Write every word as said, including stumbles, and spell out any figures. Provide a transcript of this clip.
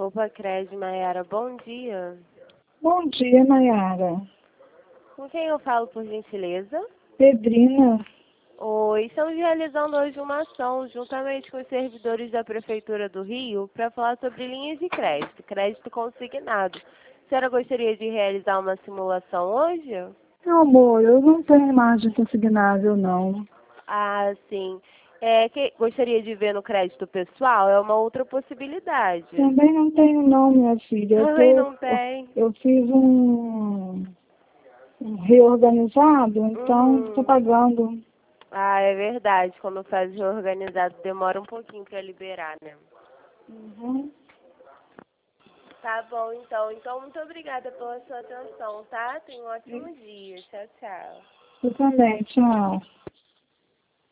Copa Cred, Maiara, bom dia. Bom dia, Maiara. Com quem eu falo, por gentileza? Pedrina. Oi, estamos realizando hoje uma ação juntamente com os servidores da Prefeitura do Rio para falar sobre linhas de crédito, crédito consignado. A senhora gostaria de realizar uma simulação hoje? Meu amor, eu não tenho margem consignável, não. Ah, sim. É, que, gostaria de ver no crédito pessoal? É uma outra possibilidade. Também não tenho, não, minha filha. Eu, Ai, tô, não tem. eu fiz um, um reorganizado, então estou Uhum. pagando. Ah, é verdade. Quando faz reorganizado, demora um pouquinho para liberar, né? Uhum. Tá bom, então. Então, muito obrigada pela sua atenção, tá? Tenha um ótimo dia. Tchau, tchau. Eu também, tchau.